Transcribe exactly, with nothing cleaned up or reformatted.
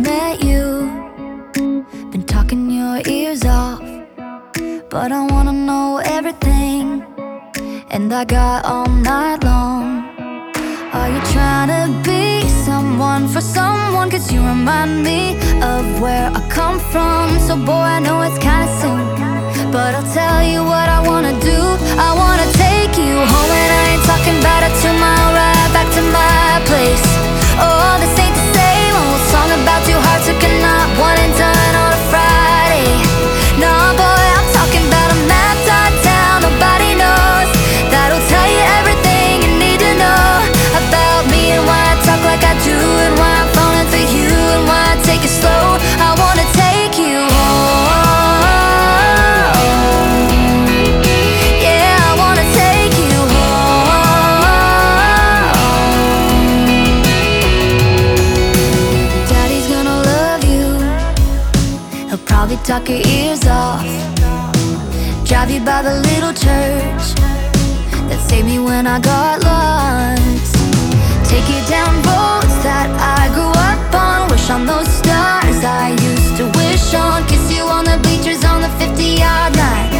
met you, been talking your ears off, but I wanna know everything, and I got all night long. Are you trying to be someone for someone? Cause you remind me of where I come from. So boy, I know it's kinda soon, but I'll tell you what I wanna do. I wanna take you home, and I ain't talking about a two-mile ride back to my place. Oh, this ain't the same old song about two hearts who cannot, one and done on a Friday. No, boy, I'm talking about a map dot town nobody knows, that'll tell you everything you need to know about me, and why I talk like I do, and why I'm falling for you, and why I take it slow. I wanna take you home. Yeah, I wanna take you home. Daddy's gonna love you, he'll probably talk your ears off, drive you by the little church that saved me when I got lost, take you down roads that I grew up on, wish on those stars I used to wish on, kiss you on the bleachers on the fifty-yard line.